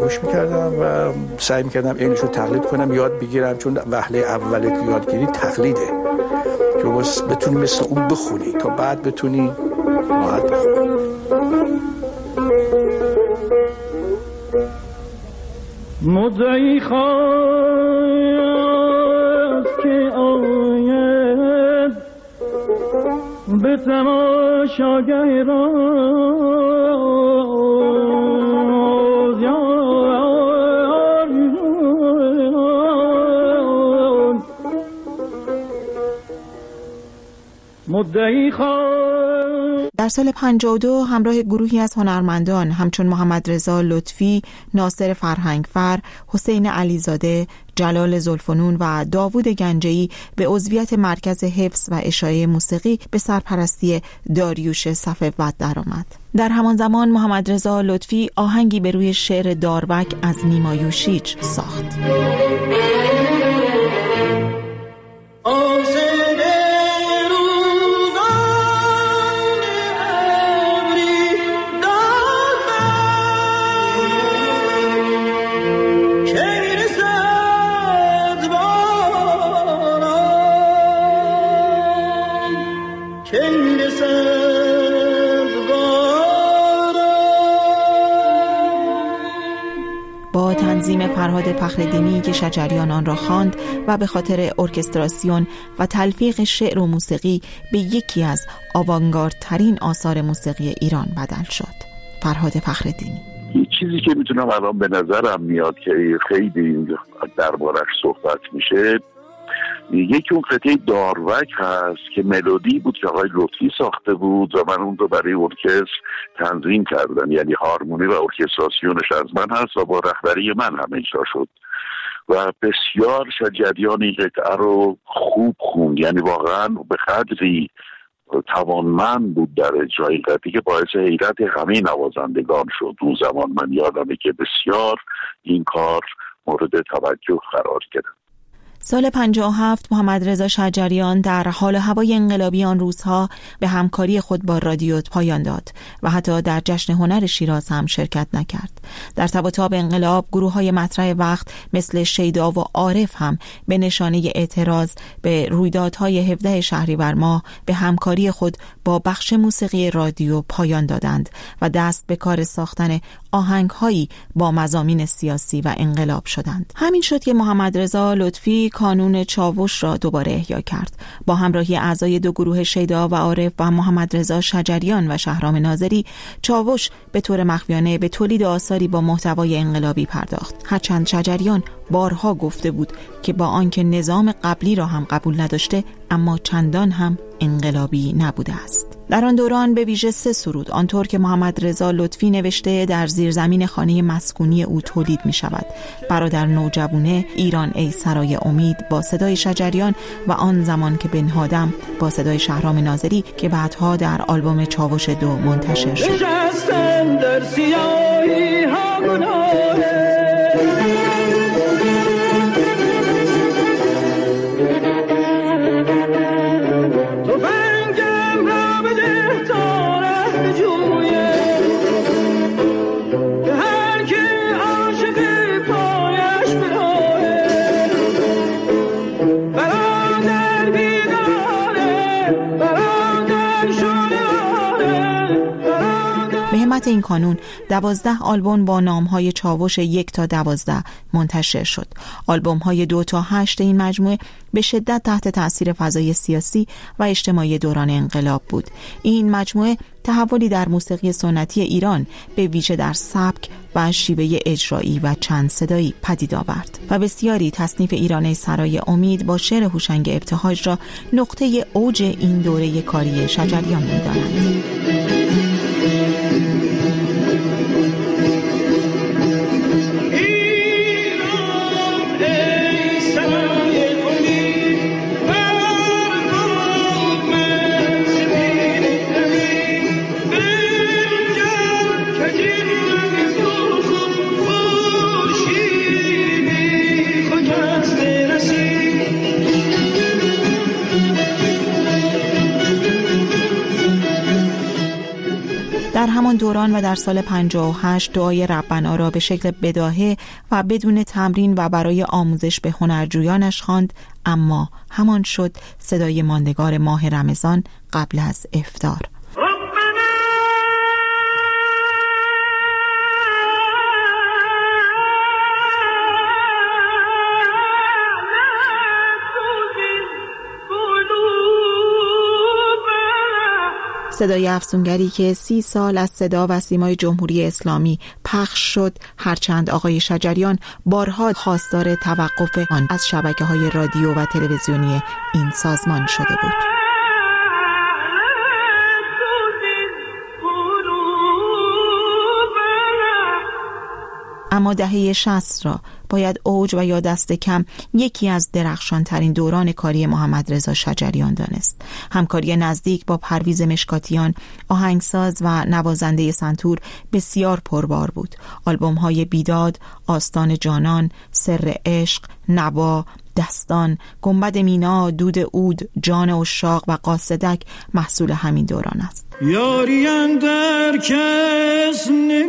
تلاش میکردم و سعی میکردم اینشو تقلید کنم، یاد بگیرم، چون وهله اول یادگیری تقلیده که بتونی مثل اون بخونی تا بعد بتونی راحت بخونی. مدعی خواست که آید به تماشاگه مدعی خواست. در سال 52 همراه گروهی از هنرمندان همچون محمد رضا لطفی، ناصر فرهنگفر، حسین علیزاده، جلال زلفنون و داوود گنجه‌ای به عضویت مرکز حفظ و اشاعه موسیقی به سرپرستی داریوش صفوت درآمد. در همان زمان محمد رضا لطفی آهنگی به روی شعر داروک از نیما یوشیج ساخت. با تنظیم فرهاد فخرالدینی که شجریان آن را خواند و به خاطر ارکستراسیون و تلفیق شعر و موسیقی به یکی از آوانگاردترین آثار موسیقی ایران بدل شد. فرهاد فخرالدینی: چیزی که میتونم الان به نظرم میاد که خیلی دربارش صحبت میشه، یکی اون قطعه داروک هست که ملودی بود که آقای لطفی ساخته بود و من اون رو برای ارکستر تنظیم کردم، یعنی هارمونی و ارکستراسیونش از من هست و با رهبری من هم اجرا شد و بسیار شجریان این قطعه رو خوب خوند، یعنی واقعا به قدری توانمند بود در اجرای این قطعه که باعث حیرت همه نوازندگان شد. اون زمان من یادمه که بسیار این کار مورد توجه قرار گرفت. سال 57 محمد رضا شجریان در حال و هوای انقلابی آن روزها به همکاری خود با رادیو پایان داد و حتی در جشن هنر شیراز هم شرکت نکرد. در تب و تاب انقلاب گروه‌های مطرح وقت مثل شیدا و عارف هم به نشانه اعتراض به رویدادهای 17 شهریور ماه به همکاری خود با بخش موسیقی رادیو پایان دادند و دست به کار ساختن آهنگ‌هایی با مضامین سیاسی و انقلاب شدند. همین شد که محمد رضا لطفی کانون چاوش را دوباره احیا کرد. با همراهی اعضای دو گروه شیدا و عارف و محمد رضا شجریان و شهرام ناظری، چاوش به طور مخفیانه به تولید آثاری با محتوای انقلابی پرداخت. هرچند شجریان بارها گفته بود که با آنکه نظام قبلی را هم قبول نداشته، اما چندان هم انقلابی نبوده است. در آن دوران به ویژه 3 سرود آنطور که محمد رضا لطفی نوشته در زیرزمین خانه مسکونی او تولید می شود. برادر نوجوونه، ایران ای سرای امید با صدای شجریان و آن زمان که بنهادم با صدای شهرام ناظری که بعدها در آلبوم چاوش 2 منتشر شد. این کانون 12 آلبوم با نام‌های چاوش 1 تا 12 منتشر شد. آلبوم‌های 2 تا 8 این مجموعه به شدت تحت تأثیر فضای سیاسی و اجتماعی دوران انقلاب بود. این مجموعه تحولی در موسیقی سنتی ایران به ویژه در سبک و شیوه اجرایی و چند صدایی پدید آورد و بسیاری تصنیف ایران ای سرای امید با شعر هوشنگ ابتهاج را نقطه اوج این دوره کاری شجریان می‌دانند. دوران و در سال 58 دعای ربنا را به شکل بداهه و بدون تمرین و برای آموزش به هنرجویانش خواند، اما همان شد صدای ماندگار ماه رمضان قبل از افطار. صدای افسونگری که 30 سال از صدا و سیمای جمهوری اسلامی پخش شد، هرچند آقای شجریان بارها خواستار توقف آن از شبکه‌های رادیو و تلویزیونی این سازمان شده بود. اما دهه 60 را باید اوج و یا دست کم یکی از درخشان ترین دوران کاری محمد رضا شجریان دانست. همکاری نزدیک با پرویز مشکاتیان، آهنگساز و نوازنده سنتور، بسیار پربار بود. آلبوم‌های بیداد، آستان جانان، سر عشق، نوا، دستان، گنبد مینا، دود عود، جان عشاق و قاصدک محصول همین دوران است. یاری اندر کس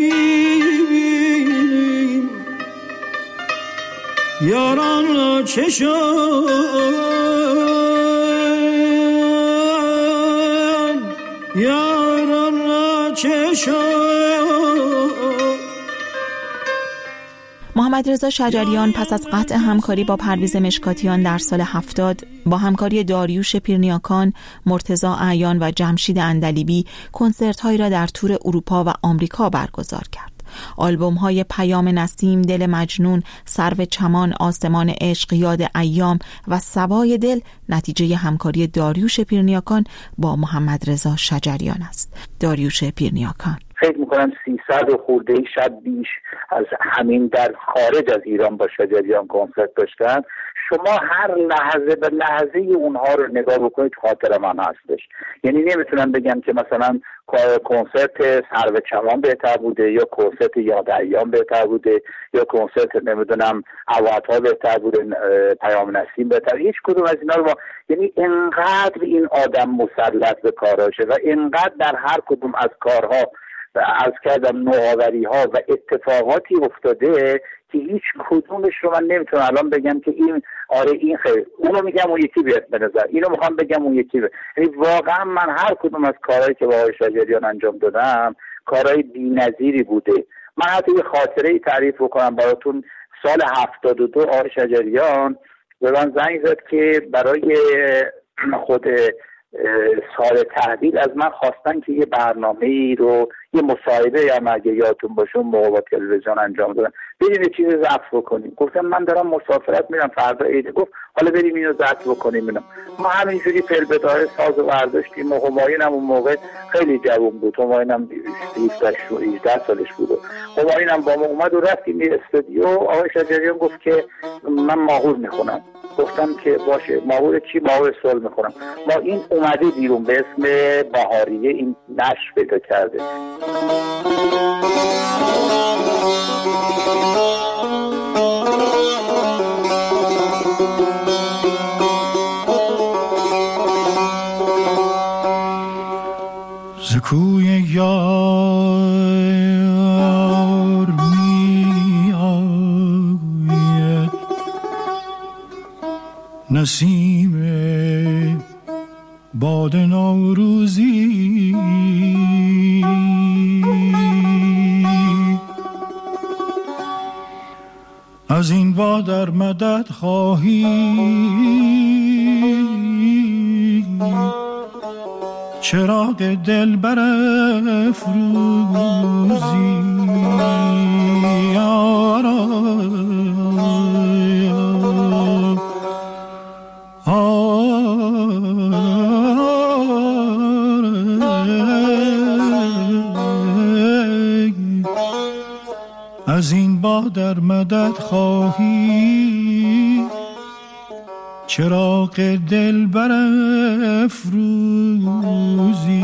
نمی‌بینیم، یاران را چه شد، یاران را چه شد. محمد رضا شجریان پس از قطع همکاری با پرویز مشکاتیان در سال 70 با همکاری داریوش پیرنیاکان، مرتضی اعیان و جمشید اندلیبی کنسرت‌هایی را در تور اروپا و آمریکا برگزار کرد. آلبوم‌های پیام نسیم، دل مجنون، سرو چمان، آسمان عشق، یاد ایام و سوای دل نتیجه همکاری داریوش پیرنیاکان با محمد رضا شجریان است. داریوش پیرنیاکان: فکر میکنم 300 و خورده شب بیش از همین در خارج از ایران با شجریان کنسرت داشتن. شما هر لحظه به لحظه اونها رو نگاه بکنید خاطر من هستش. یعنی نمیتونم بگم که مثلا کنسرت سرو چمان بهتر بوده یا کنسرت یاد ایام بهتر بوده یا کنسرت نمیدونم عوض‌ها بهتر بوده، پیام نسیم بهتر. هیچ کدوم از اینا رو یعنی انقدر این آدم مسلط به کاراشه و انقدر در هر کدوم از کارها عرض کردم نوآوری ها و اتفاقاتی افتاده که هیچ کدومش رو من نمیتونم الان بگم که این آره این خیلی، اونو میگم اون یکی بیاد به نظر، اینو میخوام بگم اون یکی بیاد. یعنی واقعا من هر کدوم از کارهایی که با آقای شجریان انجام دادم کارهای بی‌نظیری بوده. من حتی یه خاطره ای تعریف بکنم براتون. سال 72 آقای شجریان به من زنگ زد که برای خود سال تحویل از من خواستن که یه برنامه‌ای رو، یه مصاحبه هم اگه یادتون باشه موقع با تلویزیون انجام دادن، بریم یه چیزی ضبط بکنیم. گفتم من دارم مسافرت میرم فردا عید. گفت حالا بریم اینو ضبط بکنیم. ما همینجوری فلبدای ساز و برداشتیم. همایون هم اون موقع خیلی جوان بود، همایون هم 18 سالش بود. همایون هم با ما اومد و رفتیم یه استودیو. آقای شجریان گفت که من ماهور میخونم. گفتم که باشه. ماهور چی؟ ماهور سول میخونم. ما این اومده بیرون به اسم بهاریه، این نشر پیدا کرده. زکوی یار می آید نسیم باد نوروزی، از این باد در مدد خواهی چراغ دل برافروزی. از این باد در مدد خواهی چراغ دل برافروزی.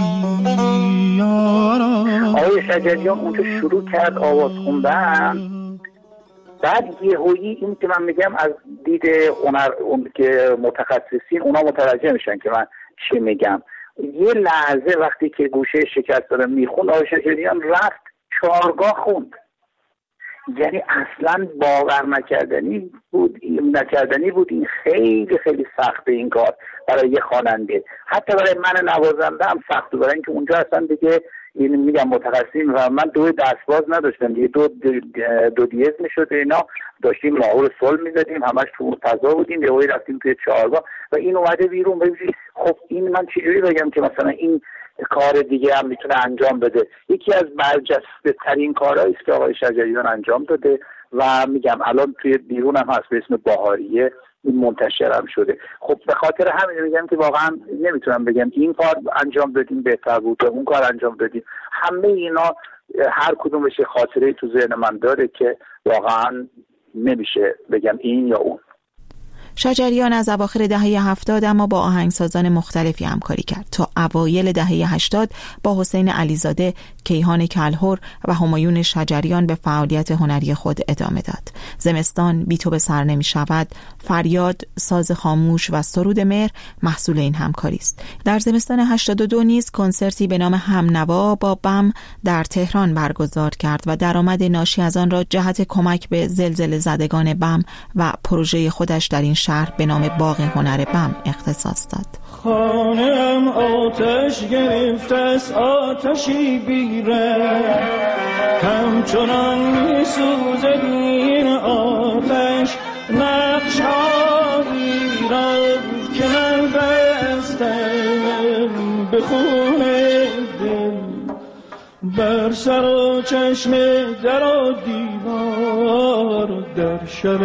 آقای شجریان اونجا شروع کرد آواز خوندن. بعد یهویی این که من میگم از دید هنر که متخصصین اونا متوجه میشن که من چی میگم. یه لحظه وقتی که گوشه شکست داره میخوند، آقای شجریان رفت چهارگاه خوند. یعنی اصلا باور نکردنی بود. این خیلی خیلی سخته این کار برای یه خواننده، حتی برای من نوازنده هم سخته، برای اینکه اونجا اصلا دیگه این میگم متخصصین و من دو دستباز نداشتم دیگه، دو دیز میشد اینا، داشتیم ماهور سل میزدیم، همش تو فضا بودیم، یهو رفتیم توی چهارگاه و این اومده بیرون. ببینید خب این من چجوری بگم که مثلا این کار دیگه هم میتونه انجام بده. یکی از برجسته ترین کارهایی است که آقای شجریان انجام داده و میگم الان توی بیرون هم هست به اسم باهاریه، این منتشر هم شده. خب به خاطر همین میگم که واقعا نمیتونم بگم این کار انجام دادیم بهتر بود، اون کار انجام دادیم. همه اینا هر کدومش خاطره تو ذهن من داره که واقعا نمیشه بگم این یا اون. شجریان از اواخر دهه 70 اما با آهنگسازان مختلفی همکاری کرد تا اوایل دهه 80 با حسین علیزاده، کیهان کلهر و همایون شجریان به فعالیت هنری خود ادامه داد. زمستان، بی تو به سر نمی شود، فریاد، ساز خاموش و سرود مهر محصول این همکاری است. در زمستان 82 نیز کنسرتی به نام همنوا با بم در تهران برگزار کرد و درآمد ناشی از آن را جهت کمک به زلزله زدگان بم و پروژه خودش در این شهر به نام باغ هنر بم اختصاص داد. خانم آتش گرفته است، آتشی بیره همچنان می‌سوزد این آتش، نقش هایی را که من بستم به خون دل، بر سر و چشم در و دیوار، در شب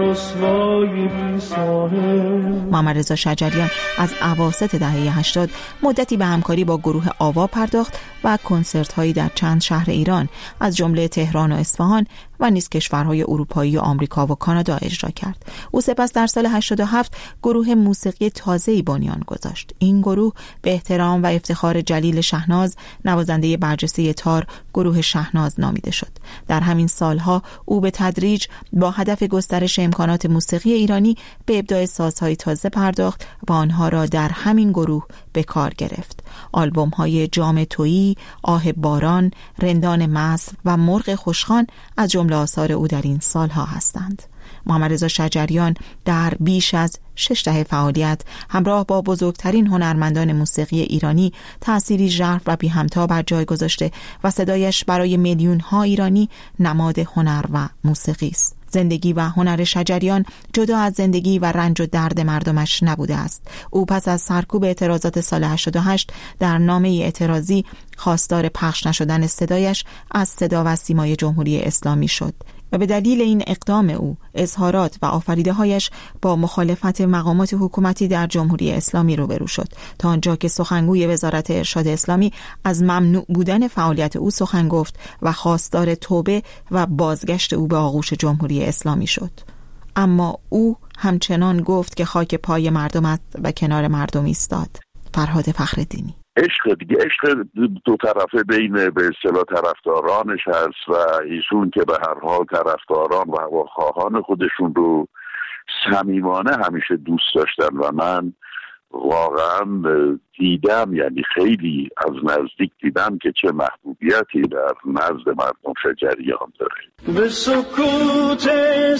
رسوای بی ساحل. محمد رضا شجریان از اواسط دهه 80 مدتی به همکاری با گروه آوا پرداخت و کنسرت هایی در چند شهر ایران از جمله تهران و اصفهان و نیز کشورهای اروپایی و آمریکا و کانادا اجرا کرد. او سپس در سال 87 گروه موسیقی تازه‌ای بنیان گذاشت. این گروه به احترام و افتخار جلیل شهناز، نوازنده برجسته تار، گروه شهناز نامیده شد. در همین سالها او به تدریج با هدف گسترش امکانات موسیقی ایرانی به ابداع سازهای تازه پرداخت و آنها را در همین گروه به کار گرفت. آلبوم‌های جام تویی، آه باران، رندان مست و مرغ خوشخوان از جمله آثار او در این سالها هستند. محمد رضا شجریان در بیش از 6 دهه فعالیت همراه با بزرگترین هنرمندان موسیقی ایرانی تأثیری ژرف و بی همتا بر جای گذاشته و صدایش برای میلیون‌ها ایرانی نماد هنر و موسیقی است. زندگی و هنر شجریان جدا از زندگی و رنج و درد مردمش نبوده است. او پس از سرکوب اعتراضات سال 88 در نامه اعتراضی خواستار پخش نشدن صدایش از صدا و سیمای جمهوری اسلامی شد و به دلیل این اقدام او اظهارات و آفریده‌هایش با مخالفت مقامات حکومتی در جمهوری اسلامی روبرو شد، تا آنجا که سخنگوی وزارت ارشاد اسلامی از ممنوع بودن فعالیت او سخن گفت و خواستار توبه و بازگشت او به آغوش جمهوری اسلامی شد. اما او همچنان گفت که خاک پای مردم است و کنار مردم ایستاد. فرهاد فخرالدینی. عشق دیگه، عشق دو طرفه بین به اصطلاح طرفدارانش هست و ایشون که به هر حال طرفداران و هواخواهان خودشون رو صمیمانه همیشه دوست داشتن و من واقعا دیدم، یعنی خیلی از نزدیک دیدم که چه محبوبیتی در نزد مردم شجریان داره. به سکوت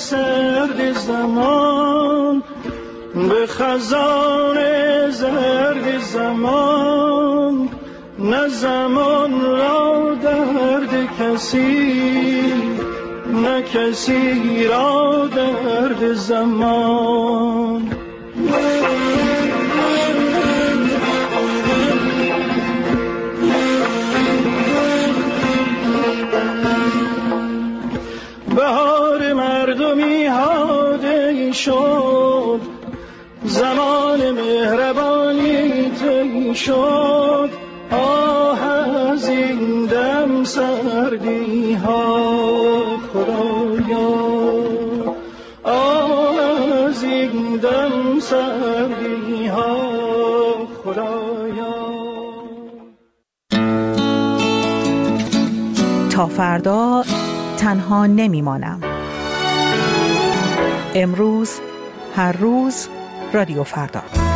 سرد زمان، به خزان زرد زمان، نه زمان را درد کسی، نه کسی را درد زمان. بهار مردمی هاده شد، زمان مهربانی طی شد، آه از این دم سردی ها خدایا، آه از این دم سردی ها خدایا. تا فردا تنها نمیمانم. امروز، هر روز، رادیو فردا.